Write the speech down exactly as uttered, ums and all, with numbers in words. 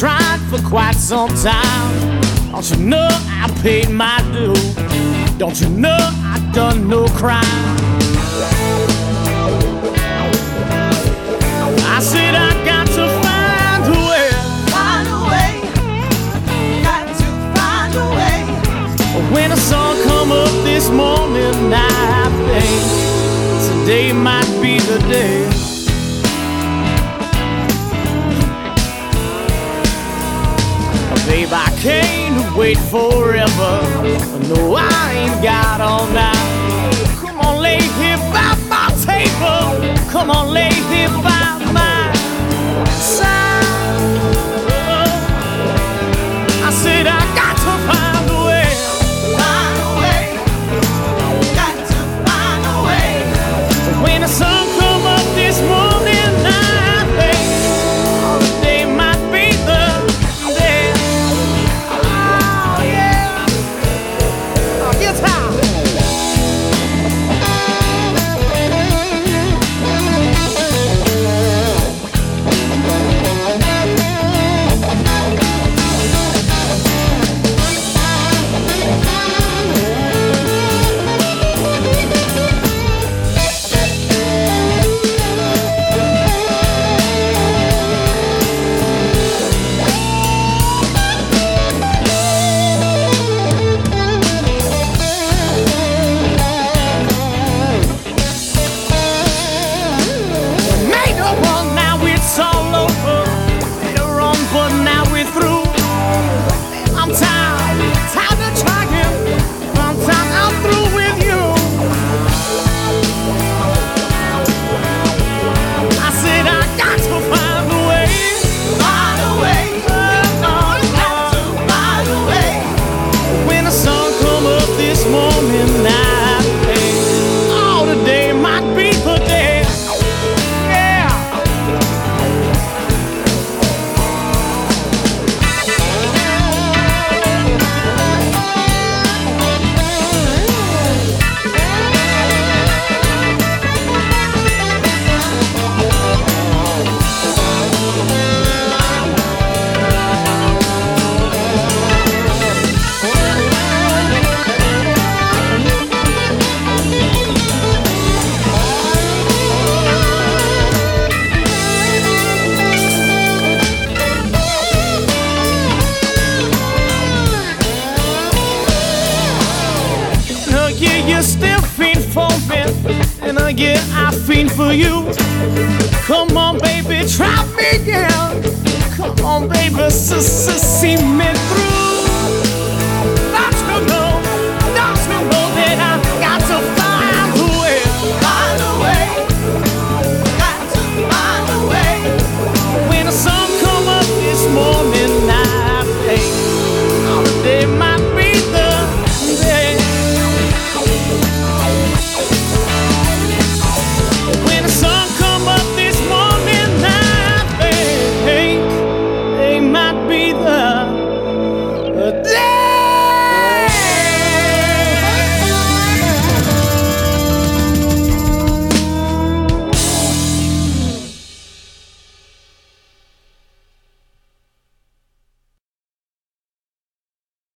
tried for quite some time. Don't you know I paid my due? Don't you know I done no crime? I said I got to find a way, Find a way, got to find a way. when the sun come up this morning, I think today might be the day. Babe, I can't wait forever. No, I ain't got all night. Come on, lay here by my table. Come on, lay here by my side. I said I got to find a way. Find a way, got to find a way. When the sun come up this morning, I think today might be the day. Oh yeah, oh, guitar. You still fiend for me, and again I fiend for you. Come on, baby, try me again. Come on, baby, s-s-see me through.